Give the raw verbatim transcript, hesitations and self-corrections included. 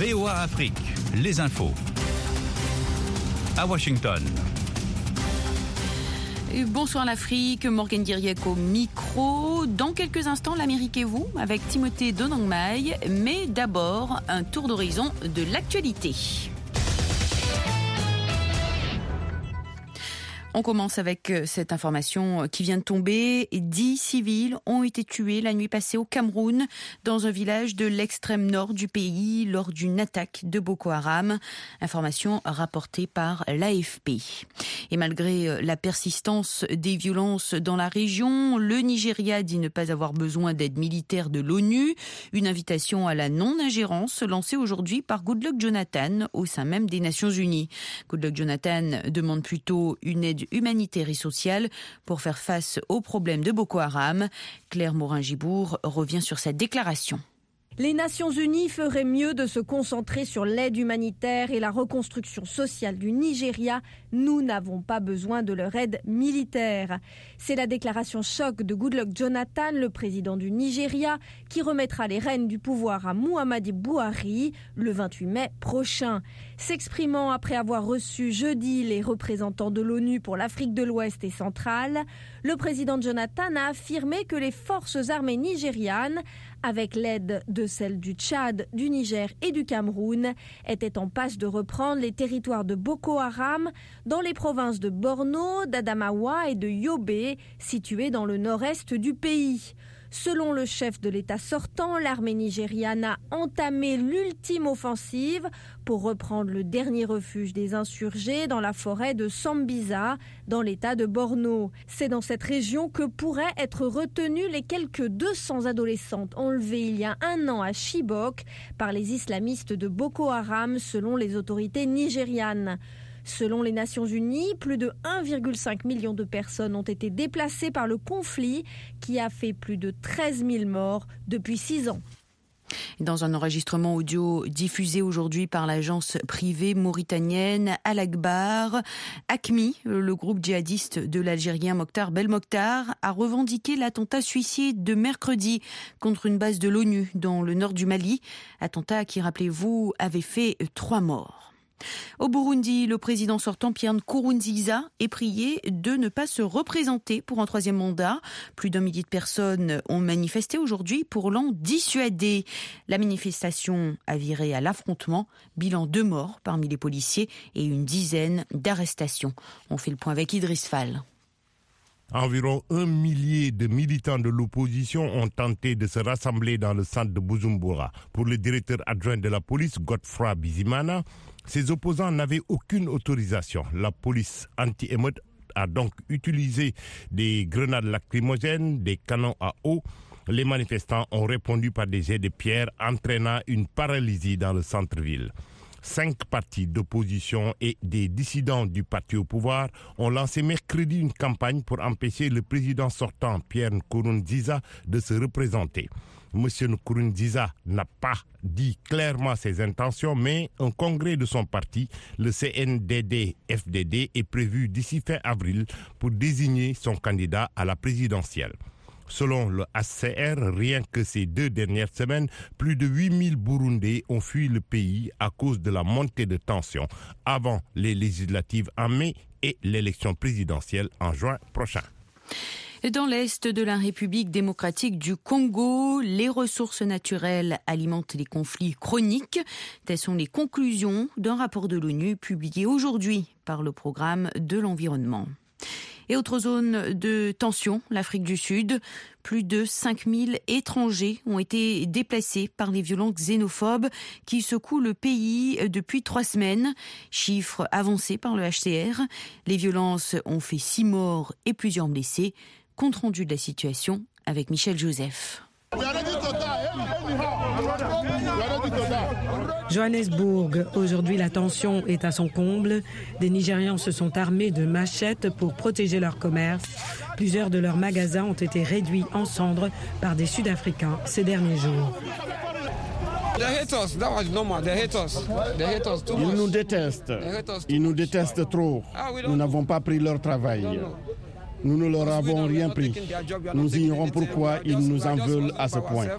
V O A Afrique, les infos. À Washington. Bonsoir l'Afrique, Morgane Guiriec au micro. Dans quelques instants, l'Amérique et vous, avec Timothée Donangmai. Mais d'abord, un tour d'horizon de l'actualité. On commence avec cette information qui vient de tomber. Dix civils ont été tués la nuit passée au Cameroun, dans un village de l'extrême nord du pays, lors d'une attaque de Boko Haram. Information rapportée par l'A F P. Et malgré la persistance des violences dans la région, le Nigeria dit ne pas avoir besoin d'aide militaire de l'ONU. Une invitation à la non-ingérence lancée aujourd'hui par Goodluck Jonathan au sein même des Nations Unies. Goodluck Jonathan demande plutôt une aide humanitaire et sociale pour faire face aux problèmes de Boko Haram. Claire Morin-Gibour revient sur cette déclaration. Les Nations Unies feraient mieux de se concentrer sur l'aide humanitaire et la reconstruction sociale du Nigeria. Nous n'avons pas besoin de leur aide militaire. C'est la déclaration choc de Goodluck Jonathan, le président du Nigeria, qui remettra les rênes du pouvoir à Muhammadu Buhari le vingt-huit mai prochain. S'exprimant après avoir reçu jeudi les représentants de l'ONU pour l'Afrique de l'Ouest et centrale, le président Jonathan a affirmé que les forces armées nigérianes, avec l'aide de celles du Tchad, du Niger et du Cameroun, étaient en passe de reprendre les territoires de Boko Haram dans les provinces de Borno, d'Adamawa et de Yobe, situées dans le nord-est du pays. Selon le chef de l'État sortant, l'armée nigériane a entamé l'ultime offensive pour reprendre le dernier refuge des insurgés dans la forêt de Sambisa, dans l'État de Borno. C'est dans cette région que pourraient être retenues les quelques deux cents adolescentes enlevées il y a un an à Chibok par les islamistes de Boko Haram, selon les autorités nigérianes. Selon les Nations Unies, plus de un virgule cinq million de personnes ont été déplacées par le conflit qui a fait plus de treize mille morts depuis six ans. Dans un enregistrement audio diffusé aujourd'hui par l'agence privée mauritanienne Al-Akbar, A C M I, le groupe djihadiste de l'Algérien Mokhtar Belmokhtar, a revendiqué l'attentat suicide de mercredi contre une base de l'ONU dans le nord du Mali. Attentat qui, rappelez-vous, avait fait trois morts. Au Burundi, le président sortant Pierre Nkurunziza est prié de ne pas se représenter pour un troisième mandat. Plus d'un millier de personnes ont manifesté aujourd'hui pour l'en dissuader. La manifestation a viré à l'affrontement. Bilan deux morts parmi les policiers et une dizaine d'arrestations. On fait le point avec Idriss Fall. Environ un millier de militants de l'opposition ont tenté de se rassembler dans le centre de Bujumbura. Pour le directeur adjoint de la police, Godfrey Bizimana, ces opposants n'avaient aucune autorisation. La police anti-émeute a donc utilisé des grenades lacrymogènes, des canons à eau. Les manifestants ont répondu par des jets de pierre, entraînant une paralysie dans le centre-ville. Cinq partis d'opposition et des dissidents du parti au pouvoir ont lancé mercredi une campagne pour empêcher le président sortant, Pierre Nkurunziza, de se représenter. Monsieur Nkurunziza n'a pas dit clairement ses intentions, mais un congrès de son parti, le C N D D F D D, est prévu d'ici fin avril pour désigner son candidat à la présidentielle. Selon le H C R, rien que ces deux dernières semaines, plus de huit mille Burundais ont fui le pays à cause de la montée de tensions avant les législatives en mai et l'élection présidentielle en juin prochain. Dans l'est de la République démocratique du Congo, les ressources naturelles alimentent les conflits chroniques. Telles sont les conclusions d'un rapport de l'ONU publié aujourd'hui par le programme de l'environnement. Et autre zone de tension, l'Afrique du Sud. Plus de cinq mille étrangers ont été déplacés par les violences xénophobes qui secouent le pays depuis trois semaines. Chiffre avancé par le H C R. Les violences ont fait six morts et plusieurs blessés. Compte rendu de la situation avec Michel Joseph. Johannesburg, aujourd'hui la tension est à son comble. Des Nigérians se sont armés de machettes pour protéger leur commerce. Plusieurs de leurs magasins ont été réduits en cendres par des Sud-Africains ces derniers jours. Ils nous détestent. Ils nous détestent trop. Nous n'avons pas pris leur travail. Nous ne leur avons rien pris. Nous ignorons pourquoi ils nous en veulent à ce point.